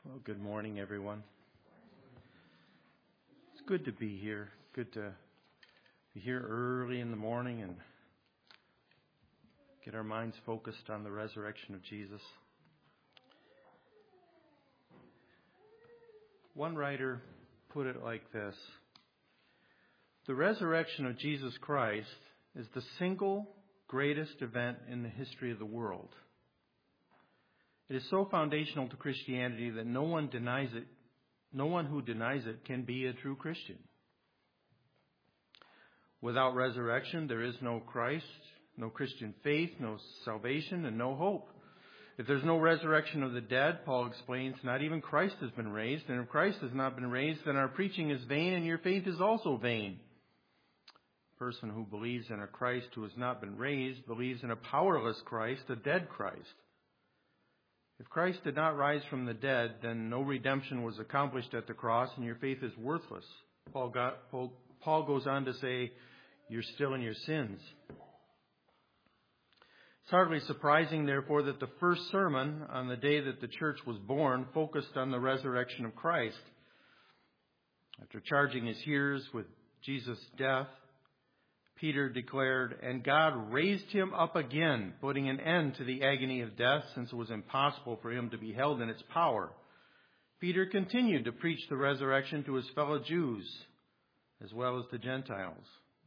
Well, good morning, everyone. It's good to be here. Good to be here early in the morning and get our minds focused on the resurrection of Jesus. One writer put it like this: the resurrection of Jesus Christ is the single greatest event in the history of the world. It is so foundational to Christianity that no one denies it. No one who denies it can be a true Christian. Without resurrection, there is no Christ, no Christian faith, no salvation, and no hope. If there's no resurrection of the dead, Paul explains, not even Christ has been raised. And if Christ has not been raised, then our preaching is vain and your faith is also vain. A person who believes in a Christ who has not been raised believes in a powerless Christ, a dead Christ. If Christ did not rise from the dead, then no redemption was accomplished at the cross and your faith is worthless. Paul goes on to say, you're still in your sins. It's hardly surprising, therefore, that the first sermon on the day that the church was born focused on the resurrection of Christ. After charging his hearers with Jesus' death, Peter declared, and God raised him up again, putting an end to the agony of death, since it was impossible for him to be held in its power. Peter continued to preach the resurrection to his fellow Jews, as well as the Gentiles.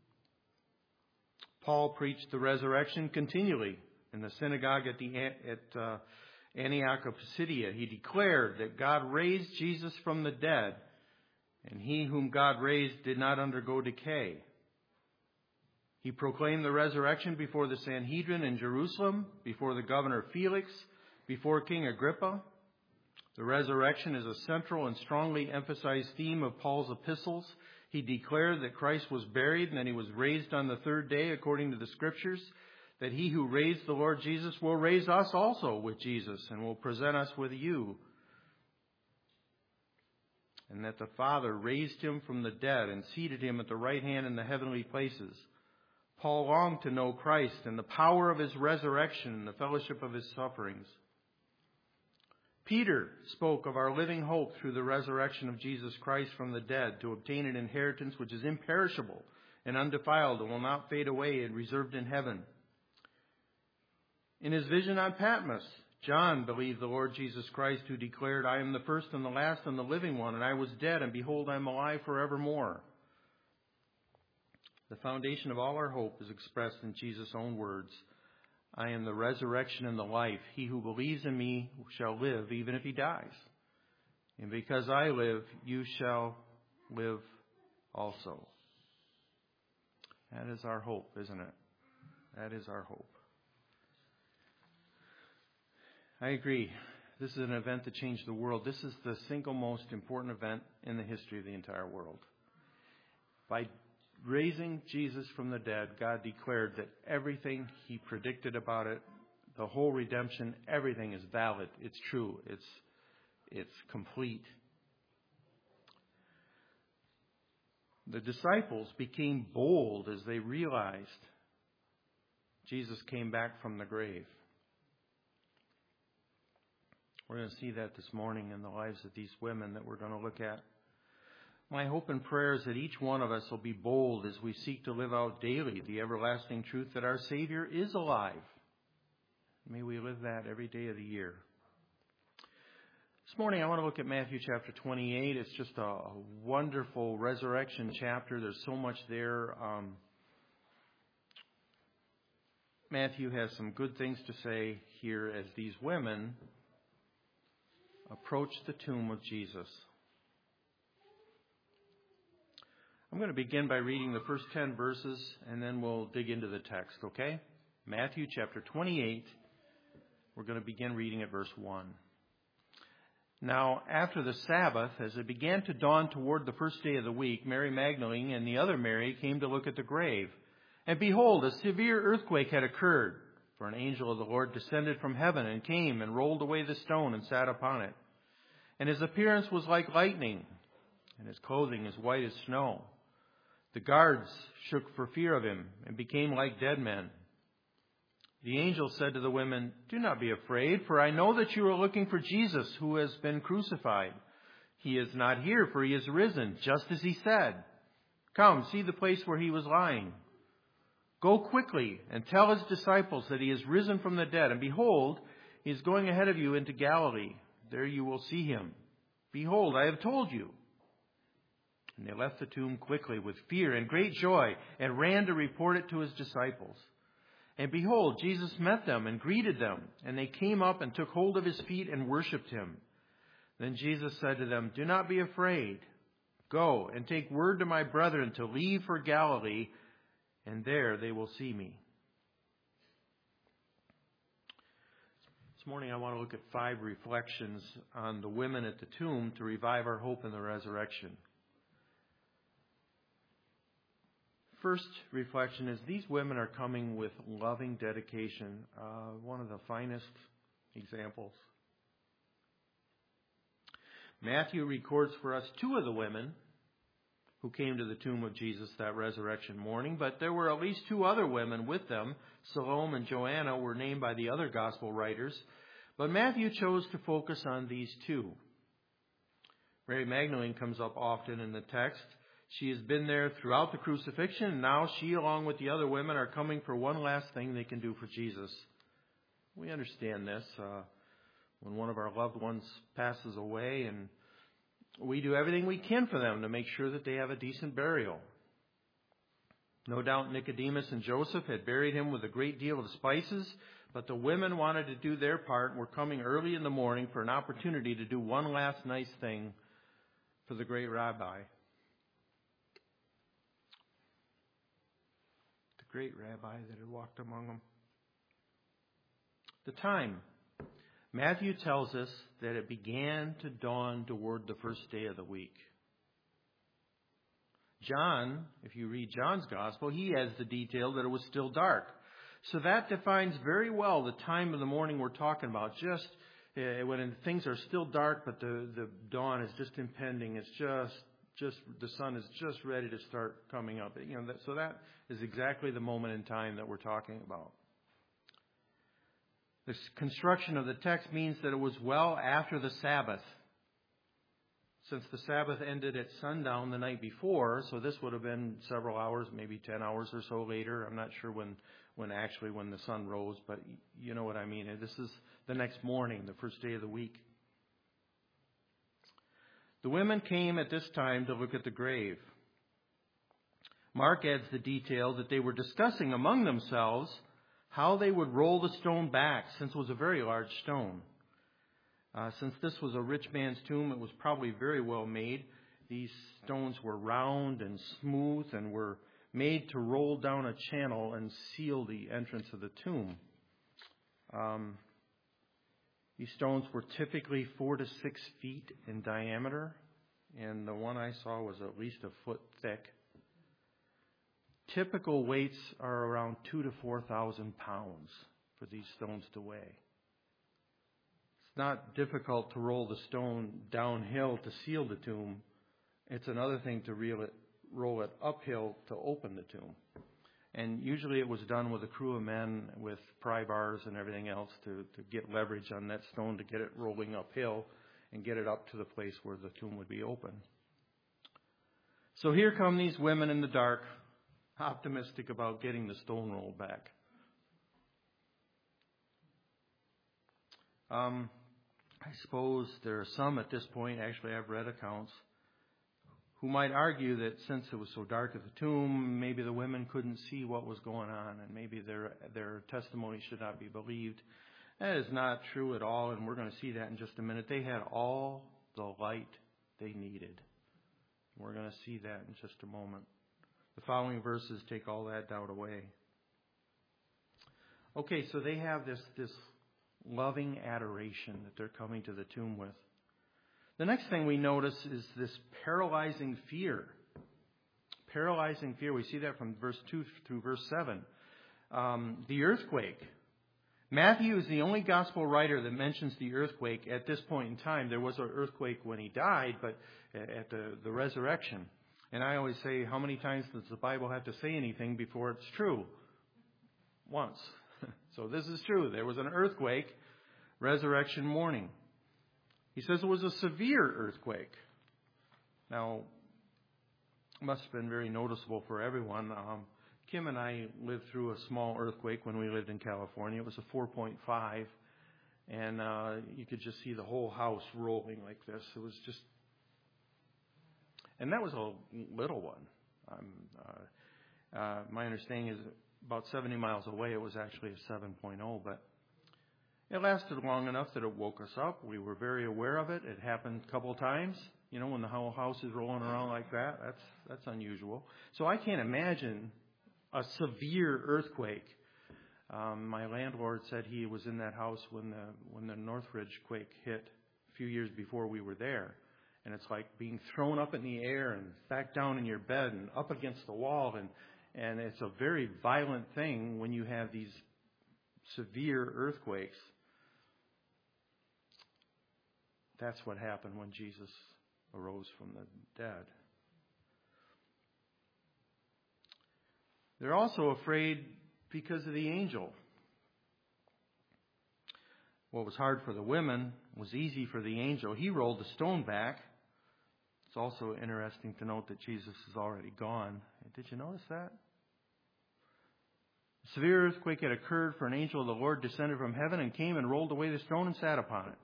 Paul preached the resurrection continually in the synagogue at Antioch of Pisidia. He declared that God raised Jesus from the dead, and he whom God raised did not undergo decay. He proclaimed the resurrection before the Sanhedrin in Jerusalem, before the governor Felix, before King Agrippa. The resurrection is a central and strongly emphasized theme of Paul's epistles. He declared that Christ was buried and that he was raised on the third day according to the Scriptures, that he who raised the Lord Jesus will raise us also with Jesus and will present us with you, and that the Father raised him from the dead and seated him at the right hand in the heavenly places. Paul longed to know Christ and the power of his resurrection and the fellowship of his sufferings. Peter spoke of our living hope through the resurrection of Jesus Christ from the dead to obtain an inheritance which is imperishable and undefiled and will not fade away and reserved in heaven. In his vision on Patmos, John believed the Lord Jesus Christ, who declared, I am the first and the last and the living one, and I was dead, and behold, I am alive forevermore. The foundation of all our hope is expressed in Jesus' own words. I am the resurrection and the life. He who believes in me shall live even if he dies. And because I live, you shall live also. That is our hope, isn't it? That is our hope. I agree. This is an event that changed the world. This is the single most important event in the history of the entire world. By raising Jesus from the dead, God declared that everything he predicted about it, the whole redemption, everything is valid. It's true. It's complete. The disciples became bold as they realized Jesus came back from the grave. We're going to see that this morning in the lives of these women that we're going to look at. My hope and prayer is that each one of us will be bold as we seek to live out daily the everlasting truth that our Savior is alive. May we live that every day of the year. This morning I want to look at Matthew chapter 28. It's just a wonderful resurrection chapter. There's so much there. Matthew has some good things to say here as these women approach the tomb of Jesus. I'm going to begin by reading the first 10 verses, and then we'll dig into the text, okay? Matthew chapter 28, we're going to begin reading at verse 1. Now, after the Sabbath, as it began to dawn toward the first day of the week, Mary Magdalene and the other Mary came to look at the grave. And behold, a severe earthquake had occurred, for an angel of the Lord descended from heaven and came and rolled away the stone and sat upon it. And his appearance was like lightning, and his clothing as white as snow. The guards shook for fear of him and became like dead men. The angel said to the women, "Do not be afraid, for I know that you are looking for Jesus who has been crucified. He is not here, for he is risen, just as he said. Come, see the place where he was lying. Go quickly and tell his disciples that he is risen from the dead. And behold, he is going ahead of you into Galilee. There you will see him. Behold, I have told you." And they left the tomb quickly with fear and great joy and ran to report it to his disciples. And behold, Jesus met them and greeted them. And they came up and took hold of his feet and worshipped him. Then Jesus said to them, "Do not be afraid. Go and take word to my brethren to leave for Galilee, and there they will see me." This morning I want to look at 5 reflections on the women at the tomb to revive our hope in the resurrection. First reflection is these women are coming with loving dedication, one of the finest examples. Matthew records for us 2 of the women who came to the tomb of Jesus that resurrection morning, but there were at least 2 other women with them. Salome and Joanna were named by the other gospel writers, but Matthew chose to focus on these 2. Mary Magdalene comes up often in the text. She has been there throughout the crucifixion, and now she, along with the other women, are coming for one last thing they can do for Jesus. We understand this. When one of our loved ones passes away, and we do everything we can for them to make sure that they have a decent burial. No doubt Nicodemus and Joseph had buried him with a great deal of spices, but the women wanted to do their part and were coming early in the morning for an opportunity to do one last nice thing for the great rabbi. The great rabbi that had walked among them. The time. Matthew tells us that it began to dawn toward the first day of the week. John, if you read John's gospel, he has the detail that it was still dark. So that defines very well the time of the morning we're talking about. Just when things are still dark, but the dawn is just impending. It's just the sun is just ready to start coming up. So that is exactly the moment in time that we're talking about. The construction of the text means that it was well after the Sabbath. Since the Sabbath ended at sundown the night before, so this would have been several hours, maybe 10 hours or so later. I'm not sure when the sun rose, but you know what I mean. This is the next morning, the first day of the week. The women came at this time to look at the grave. Mark adds the detail that they were discussing among themselves how they would roll the stone back, since it was a very large stone. Since this was a rich man's tomb, it was probably very well made. These stones were round and smooth and were made to roll down a channel and seal the entrance of the tomb. These stones were typically 4 to 6 feet in diameter, and the one I saw was at least a foot thick. Typical weights are around 2,000 to 4,000 pounds for these stones to weigh. It's not difficult to roll the stone downhill to seal the tomb. It's another thing to roll it uphill to open the tomb. And usually it was done with a crew of men with pry bars and everything else to get leverage on that stone to get it rolling uphill and get it up to the place where the tomb would be open. So here come these women in the dark, optimistic about getting the stone rolled back. I suppose there are some at this point, actually I've read accounts, who might argue that since it was so dark at the tomb, maybe the women couldn't see what was going on, and maybe their testimony should not be believed. That is not true at all, and we're going to see that in just a minute. They had all the light they needed. We're going to see that in just a moment. The following verses take all that doubt away. Okay, so they have this loving adoration that they're coming to the tomb with. The next thing we notice is this paralyzing fear. Paralyzing fear. We see that from verse 2 through verse 7. The earthquake. Matthew is the only gospel writer that mentions the earthquake at this point in time. There was an earthquake when he died, but at the resurrection. And I always say, how many times does the Bible have to say anything before it's true? Once. So this is true. There was an earthquake, resurrection morning. He says it was a severe earthquake. Now, it must have been very noticeable for everyone. Kim and I lived through a small earthquake when we lived in California. It was a 4.5, and you could just see the whole house rolling like this. It was just, and that was a little one. My understanding is about 70 miles away, it was actually a 7.0, but it lasted long enough that it woke us up. We were very aware of it. It happened a couple of times. You know, when the whole house is rolling around like that, that's unusual. So I can't imagine a severe earthquake. My landlord said he was in that house when the Northridge quake hit a few years before we were there. And it's like being thrown up in the air and back down in your bed and up against the wall. And it's a very violent thing when you have these severe earthquakes. That's what happened when Jesus arose from the dead. They're also afraid because of the angel. What was hard for the women was easy for the angel. He rolled the stone back. It's also interesting to note that Jesus is already gone. Did you notice that? A severe earthquake had occurred, for an angel of the Lord descended from heaven and came and rolled away the stone and sat upon it.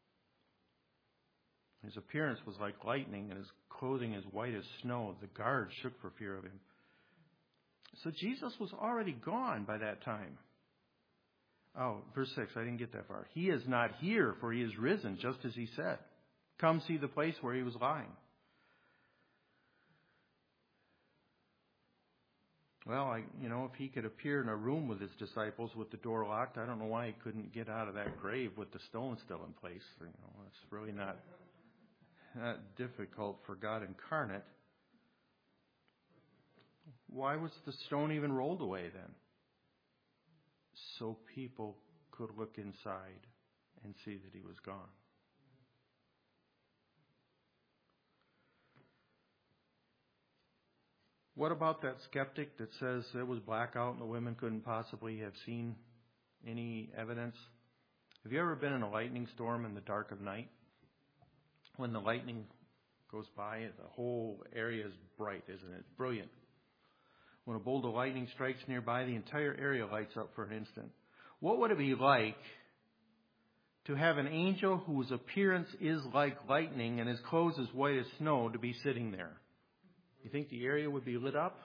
His appearance was like lightning, and his clothing as white as snow. The guards shook for fear of him. So Jesus was already gone by that time. Oh, verse 6, I didn't get that far. He is not here, for he is risen, just as he said. Come see the place where he was lying. Well, if he could appear in a room with his disciples with the door locked, I don't know why he couldn't get out of that grave with the stone still in place. It's really not difficult for God incarnate. Why was the stone even rolled away then? So people could look inside and see that he was gone. What about that skeptic that says it was blackout and the women couldn't possibly have seen any evidence? Have you ever been in a lightning storm in the dark of night? When the lightning goes by, the whole area is bright, isn't it? Brilliant. When a bolt of lightning strikes nearby, the entire area lights up for an instant. What would it be like to have an angel whose appearance is like lightning and his clothes as white as snow to be sitting there? You think the area would be lit up?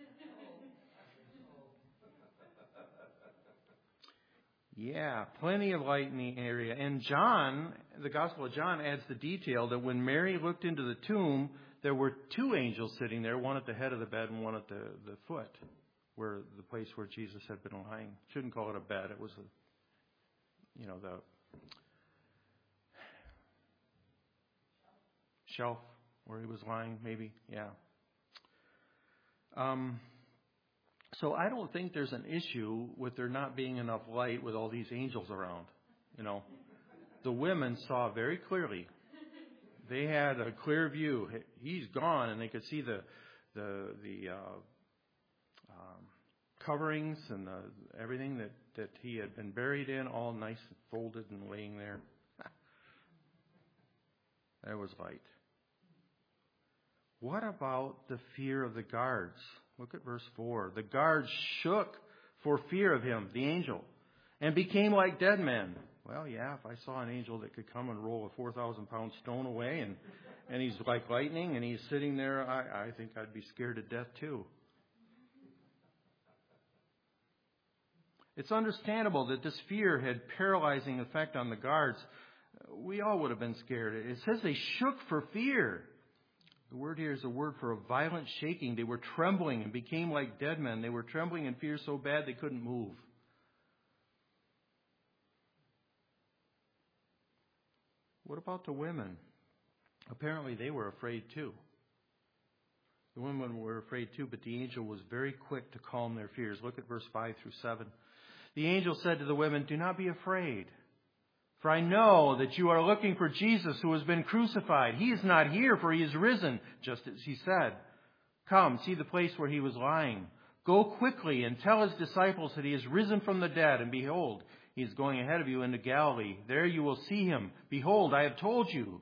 Yeah, plenty of light in the area. And John, the Gospel of John, adds the detail that when Mary looked into the tomb, there were two angels sitting there, one at the head of the bed and one at the foot, where the place where Jesus had been lying. Shouldn't call it a bed. It was the shelf where he was lying, maybe. Yeah. So I don't think there's an issue with there not being enough light with all these angels around. The women saw very clearly. They had a clear view. He's gone, and they could see the coverings and everything that he had been buried in, all nice and folded and laying there. There was light. What about the fear of the guards? Look at verse 4. The guards shook for fear of him, the angel, and became like dead men. Well, yeah, if I saw an angel that could come and roll a 4,000-pound stone away and he's like lightning and he's sitting there, I think I'd be scared to death too. It's understandable that this fear had paralyzing effect on the guards. We all would have been scared. It says they shook for fear. The word here is a word for a violent shaking. They were trembling and became like dead men. They were trembling in fear so bad they couldn't move. What about the women? Apparently they were afraid too. The women were afraid too, but the angel was very quick to calm their fears. Look at verse 5 through 7. The angel said to the women, "Do not be afraid, for I know that you are looking for Jesus who has been crucified. He is not here, for he is risen, just as he said. Come, see the place where he was lying. Go quickly and tell his disciples that he is risen from the dead, and behold, he is going ahead of you into Galilee. There you will see him. Behold, I have told you.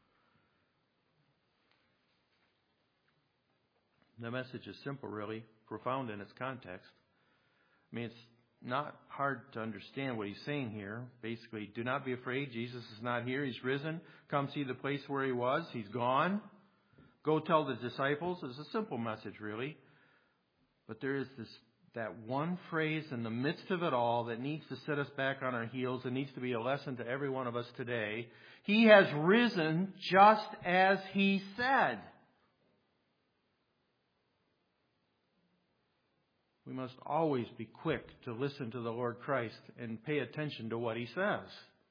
The message is simple, really, profound in its context. I mean, it's not hard to understand what he's saying here. Basically, do not be afraid. Jesus is not here. He's risen. Come see the place where he was. He's gone. Go tell the disciples. It's a simple message, really. But there is that one phrase in the midst of it all that needs to set us back on our heels. It needs to be a lesson to every one of us today. He has risen just as he said. We must always be quick to listen to the Lord Christ and pay attention to what he says.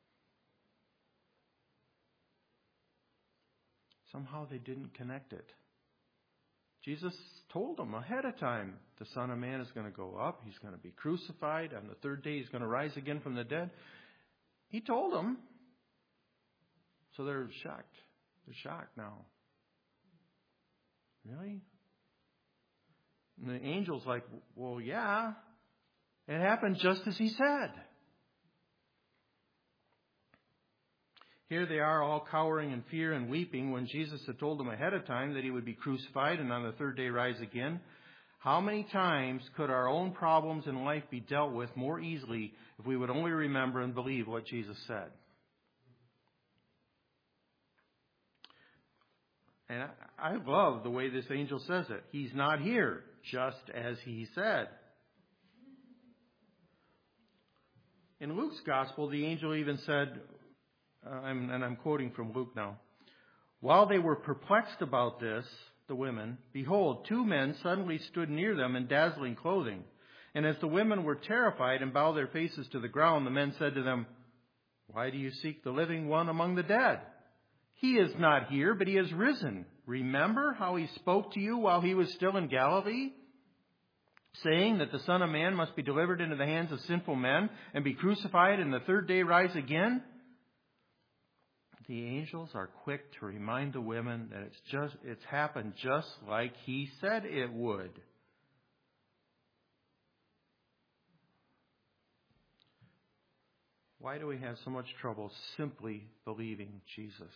Somehow they didn't connect it. Jesus told them ahead of time, the Son of Man is going to go up. He's going to be crucified. On the third day, he's going to rise again from the dead. He told them. So they're shocked. They're shocked now. Really? And the angel's like, well, yeah, it happened just as he said. Here they are all cowering in fear and weeping when Jesus had told them ahead of time that he would be crucified and on the third day rise again. How many times could our own problems in life be dealt with more easily if we would only remember and believe what Jesus said? And I love the way this angel says it. He's not here, just as he said. In Luke's gospel, the angel even said, and I'm quoting from Luke now, while they were perplexed about this, the women, behold, two men suddenly stood near them in dazzling clothing. And as the women were terrified and bowed their faces to the ground, the men said to them, why do you seek the living one among the dead? He is not here, but he has risen. Remember how he spoke to you while he was still in Galilee, saying that the Son of Man must be delivered into the hands of sinful men and be crucified and the third day rise again? The angels are quick to remind the women that it's happened just like he said it would. Why do we have so much trouble simply believing Jesus?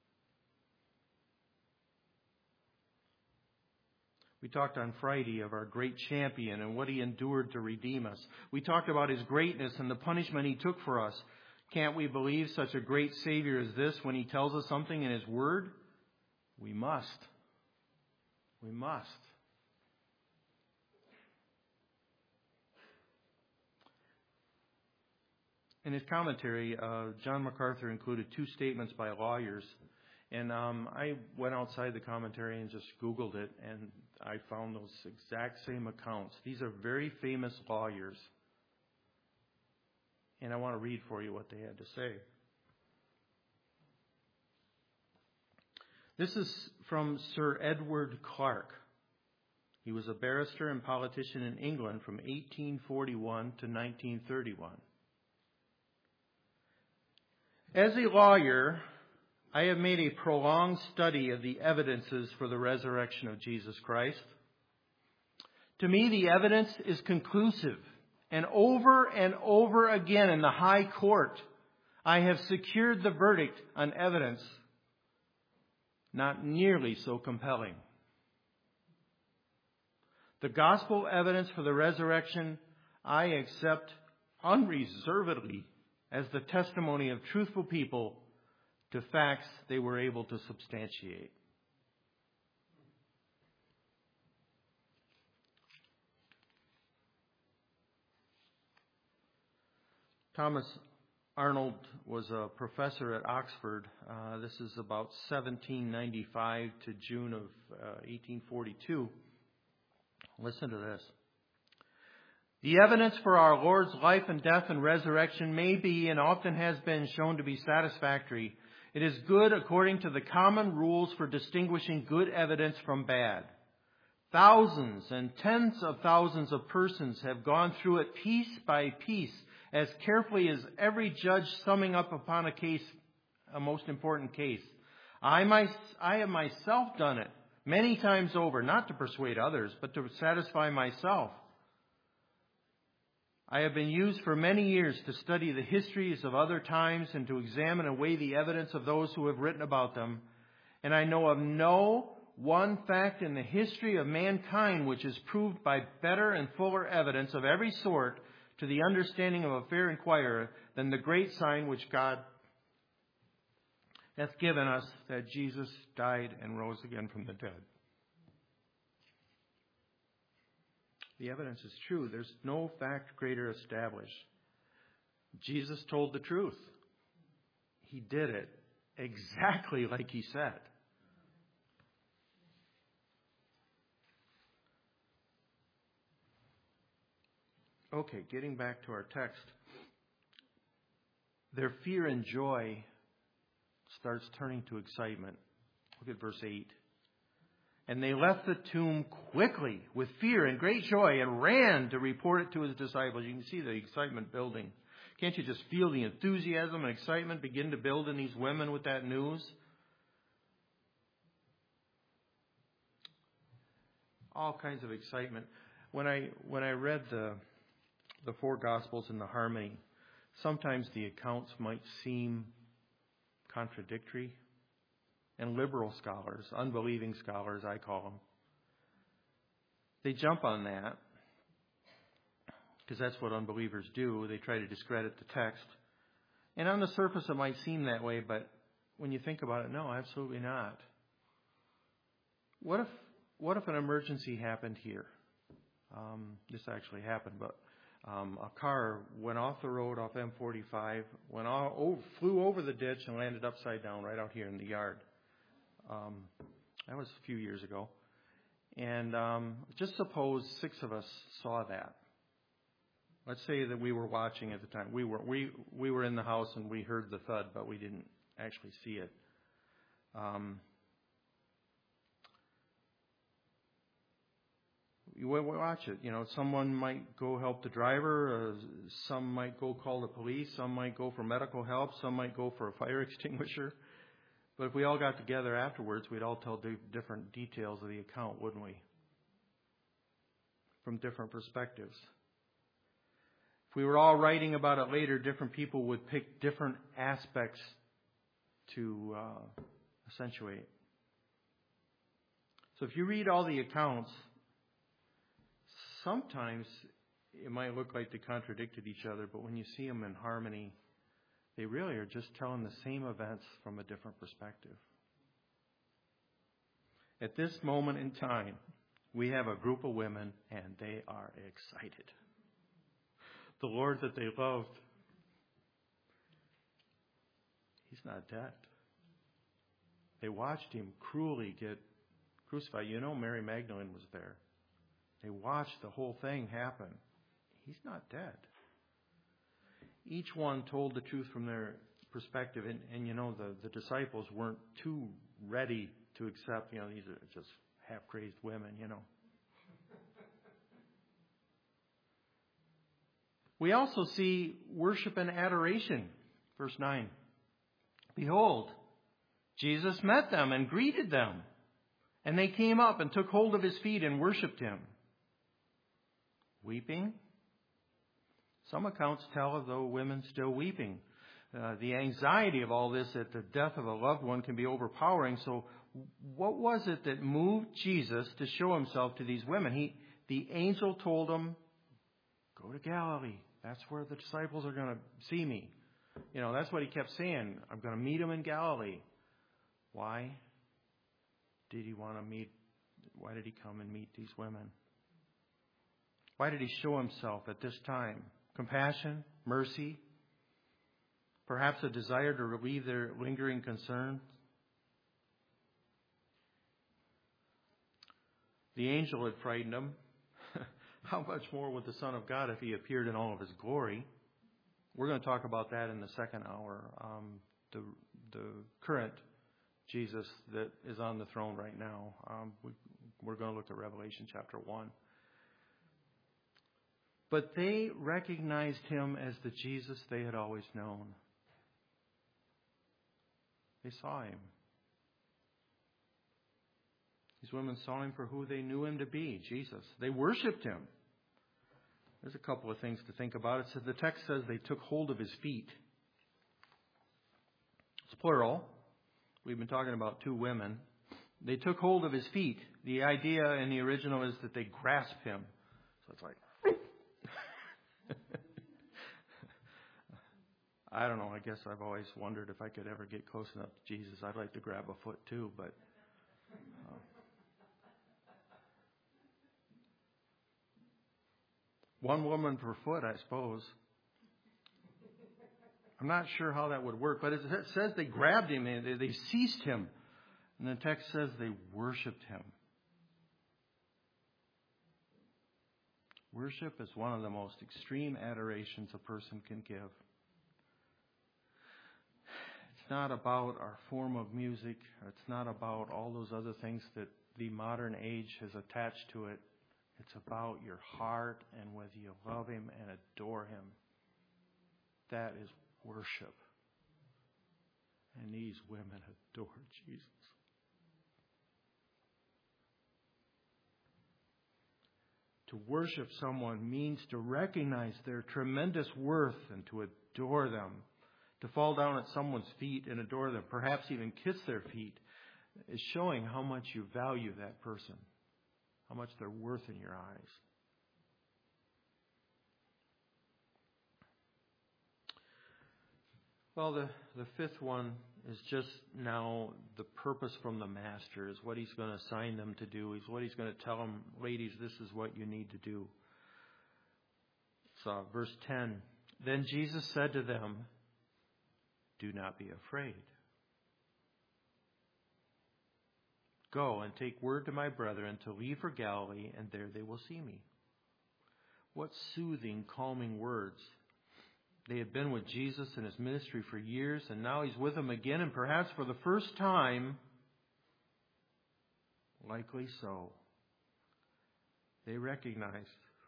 We talked on Friday of our great champion and what he endured to redeem us. We talked about his greatness and the punishment he took for us. Can't we believe such a great Savior as this when he tells us something in his Word? We must. We must. In his commentary, John MacArthur included two statements by lawyers. And I went outside the commentary and just Googled it, and I found those exact same accounts. These are very famous lawyers. And I want to read for you what they had to say. This is from Sir Edward Clarke. He was a barrister and politician in England from 1841 to 1931. As a lawyer, I have made a prolonged study of the evidences for the resurrection of Jesus Christ. To me, the evidence is conclusive. And over again in the high court, I have secured the verdict on evidence not nearly so compelling. The gospel evidence for the resurrection I accept unreservedly as the testimony of truthful people to facts they were able to substantiate. Thomas Arnold was a professor at Oxford. This is about 1795 to June of 1842. Listen to this. The evidence for our Lord's life and death and resurrection may be and often has been shown to be satisfactory. It is good according to the common rules for distinguishing good evidence from bad. Thousands and tens of thousands of persons have gone through it piece by piece, as carefully as every judge summing up upon a case, a most important case. I have myself done it many times over, not to persuade others, but to satisfy myself. I have been used for many years to study the histories of other times and to examine and weigh the evidence of those who have written about them. And I know of no one fact in the history of mankind which is proved by better and fuller evidence of every sort to the understanding of a fair inquirer than the great sign which God hath given us, that Jesus died and rose again from the dead. The evidence is true. There's no fact greater established. Jesus told the truth. He did it exactly like he said. Okay, getting back to our text. Their fear and joy starts turning to excitement. Look at verse 8. And they left the tomb quickly with fear and great joy and ran to report it to his disciples. You can see the excitement building. Can't you just feel the enthusiasm and excitement begin to build in these women with that news? All kinds of excitement. When I read the four Gospels in the harmony, sometimes the accounts might seem contradictory. And liberal scholars, unbelieving scholars, I call them, they jump on that because that's what unbelievers do. They try to discredit the text. And on the surface, it might seem that way, but when you think about it, no, absolutely not. What if an emergency happened here? This actually happened, but a car went off the road off M45, flew over the ditch and landed upside down right out here in the yard. That was a few years ago. And just suppose 6 of us saw that. Let's say that we were watching at the time. We were in the house and we heard the thud, but we didn't actually see it. You watch it. You know, someone might go help the driver. Some might go call the police. Some might go for medical help. Some might go for a fire extinguisher. But if we all got together afterwards, we'd all tell different details of the account, wouldn't we? From different perspectives. If we were all writing about it later, different people would pick different aspects to accentuate. So if you read all the accounts, sometimes it might look like they contradicted each other, but when you see them in harmony, they really are just telling the same events from a different perspective. At this moment in time, we have a group of women, and they are excited. The Lord that they loved, He's not dead. They watched Him cruelly get crucified. You know, Mary Magdalene was there. They watched the whole thing happen. He's not dead. Each one told the truth from their perspective. And you know, the disciples weren't too ready to accept, you know, these are just half-crazed women, you know. We also see worship and adoration. Verse 9. Behold, Jesus met them and greeted them. And they came up and took hold of His feet and worshipped Him. Weeping. Some accounts tell of the women still weeping. The anxiety of all this at the death of a loved one can be overpowering. So what was it that moved Jesus to show Himself to these women? The angel told them, go to Galilee. That's where the disciples are going to see me. You know, that's what He kept saying. I'm going to meet them in Galilee. Why did He want to meet? Why did He come and meet these women? Why did He show Himself at this time? Compassion, mercy, perhaps a desire to relieve their lingering concerns. The angel had frightened them. How much more would the Son of God if He appeared in all of His glory? We're going to talk about that in the second hour. The current Jesus that is on the throne right now. We're going to look at Revelation chapter 1. But they recognized Him as the Jesus they had always known. They saw Him. These women saw Him for who they knew Him to be, Jesus. They worshiped Him. there's a couple of things to think about. It says the text says they took hold of his feet. It's plural. We've been talking about two women. They took hold of his feet. The idea in the original is that they grasped him. So it's like, I don't know. I guess I've always wondered if I could ever get close enough to Jesus. I'd like to grab a foot too, but one woman per foot, I suppose. I'm not sure how that would work, but it says they grabbed him and they seized him. And the text says they worshiped him. Worship is one of the most extreme adorations a person can give. It's not about our form of music. It's not about all those other things that the modern age has attached to it. It's about your heart and whether you love him and adore him. That is worship. And these women adore Jesus. To worship someone means to recognize their tremendous worth and to adore them. To fall down at someone's feet and adore them, perhaps even kiss their feet, is showing how much you value that person, how much they're worth in your eyes. Well, the fifth one is just now the purpose from the Master, is what he's going to assign them to do. Is what he's going to tell them, ladies, this is what you need to do. So, verse 10, then Jesus said to them, do not be afraid. Go and take word to my brethren to leave for Galilee, and there they will see me. What soothing, calming words. They had been with Jesus in his ministry for years, and now he's with them again, and perhaps for the first time, likely so, they recognized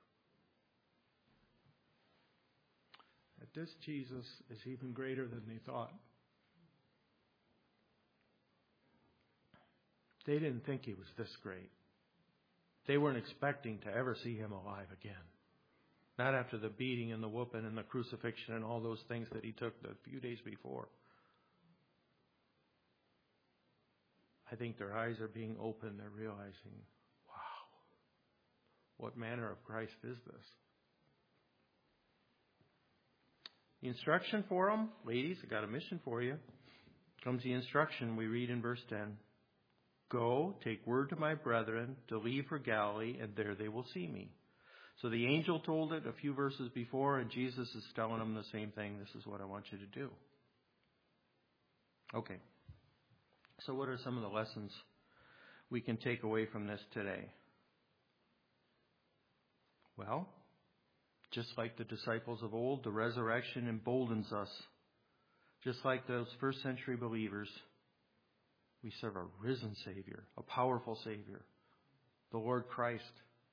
that this Jesus is even greater than they thought. They didn't think he was this great. They weren't expecting to ever see him alive again. Not after the beating and the whooping and the crucifixion and all those things that he took the few days before. I think their eyes are being opened. They're realizing, wow, what manner of Christ is this? The instruction for them, ladies, I got a mission for you. Comes the instruction we read in verse 10. Go, take word to my brethren to leave for Galilee, and there they will see me. So the angel told it a few verses before, and Jesus is telling them the same thing. This is what I want you to do. Okay. So what are some of the lessons we can take away from this today? Well, just like the disciples of old, the resurrection emboldens us. Just like those first century believers, we serve a risen Savior, a powerful Savior, the Lord Christ.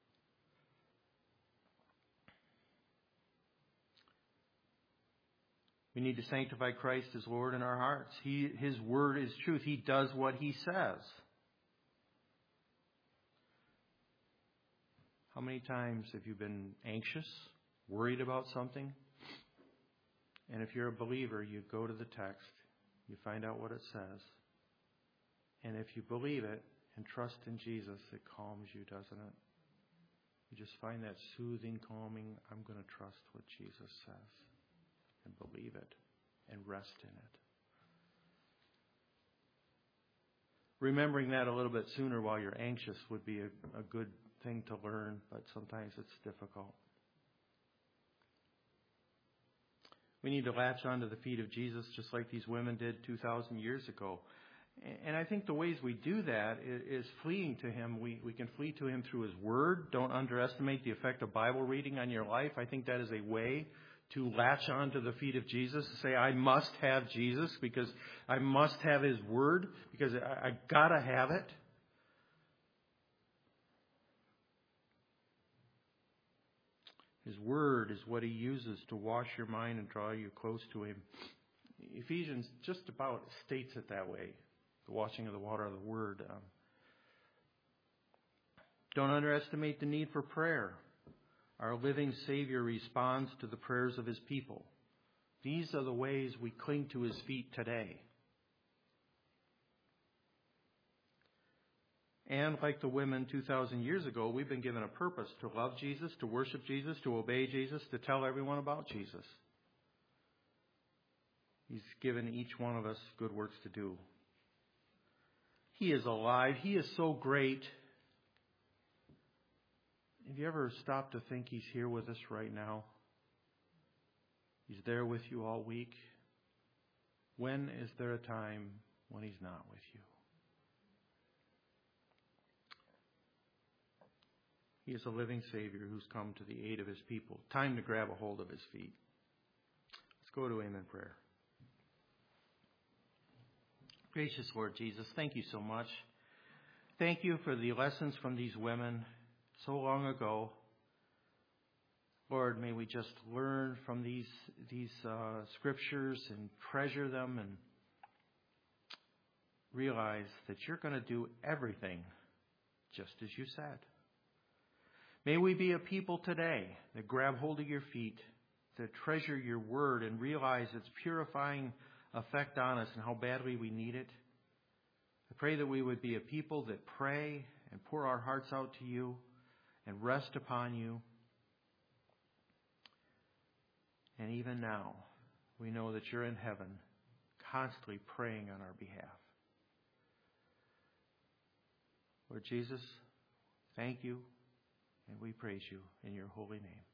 We need to sanctify Christ as Lord in our hearts. His word is truth. He does what he says. How many times have you been anxious, worried about something? And if you're a believer, you go to the text, you find out what it says. And if you believe it and trust in Jesus, it calms you, doesn't it? You just find that soothing, calming, I'm going to trust what Jesus says. And believe it and rest in it. Remembering that a little bit sooner while you're anxious would be a good thing to learn, but sometimes it's difficult. We need to latch onto the feet of Jesus just like these women did 2,000 years ago. And I think the ways we do that is fleeing to him. We can flee to him through his word. Don't underestimate the effect of Bible reading on your life. I think that is a way to latch onto the feet of Jesus, to say, I must have Jesus because I must have his word because I got to have it. His word is what he uses to wash your mind and draw you close to him. Ephesians just about states it that way, the washing of the water of the word. Don't underestimate the need for prayer. Our living Savior responds to the prayers of his people. These are the ways we cling to his feet today. And like the women 2,000 years ago, we've been given a purpose to love Jesus, to worship Jesus, to obey Jesus, to tell everyone about Jesus. He's given each one of us good works to do. He is alive. He is so great. Have you ever stopped to think he's here with us right now? He's there with you all week. When is there a time when he's not with you? He is a living Savior who's come to the aid of his people. Time to grab a hold of his feet. Let's go to him in prayer. Gracious Lord Jesus, thank you so much. Thank you for the lessons from these women so long ago. Lord, may we just learn from these scriptures and treasure them and realize that you're going to do everything just as you said. May we be a people today that grab hold of your feet, that treasure your word and realize its purifying effect on us and how badly we need it. I pray that we would be a people that pray and pour our hearts out to you and rest upon you. And even now, we know that you're in heaven, constantly praying on our behalf. Lord Jesus, thank you, and we praise you in your holy name.